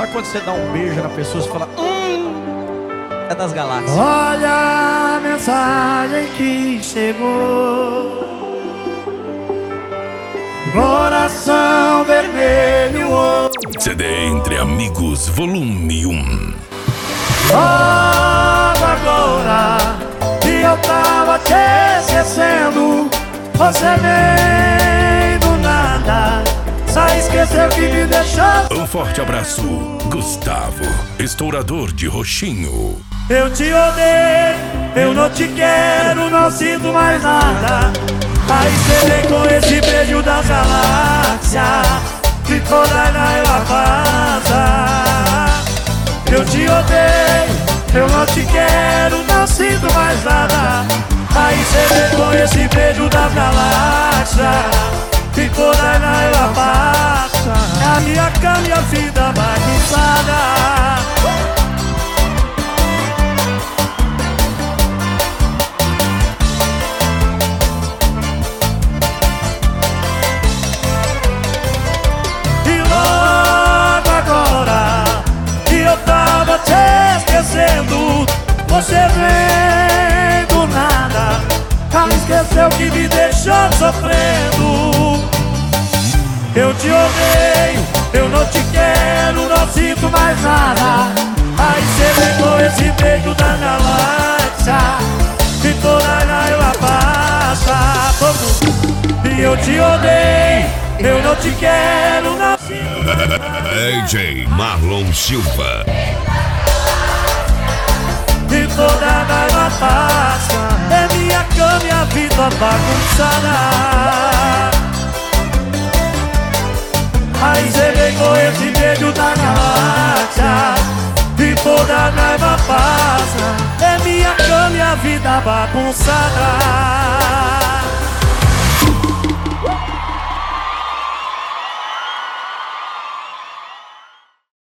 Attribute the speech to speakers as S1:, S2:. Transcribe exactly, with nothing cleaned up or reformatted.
S1: Sabe quando você dá um beijo na pessoa e fala, hum, é das galáxias?
S2: Olha a mensagem que chegou, coração vermelho.
S3: C D Entre Amigos, volume um.
S2: Logo agora que eu tava te esquecendo, você vem do nada, só esqueceu que me deixou.
S3: Um forte abraço, Gustavo, estourador de roxinho.
S2: Eu te odeio, eu não te quero, não sinto mais nada. Aí cê vem com esse beijo das galáxias, que toda ela passa. Eu te odeio, eu não te quero, não sinto mais nada. Aí cê vem com esse beijo das galáxias, que toda ela passa. A minha cama e a vida bagunçada. Você vem do nada, ah, esqueceu que me deixou sofrendo. Eu te odeio, eu não te quero, não sinto mais nada. Aí você vem com esse beijo da galáxia, que toda ela passa. E eu te odeio, eu não te quero, não sinto mais nada.
S3: D J Marlon Silva.
S2: E toda raiva passa, é minha cama e a vida bagunçada. Aí cê vem com esse beijo da galáxia, e toda raiva passa, é minha cama e a vida bagunçada.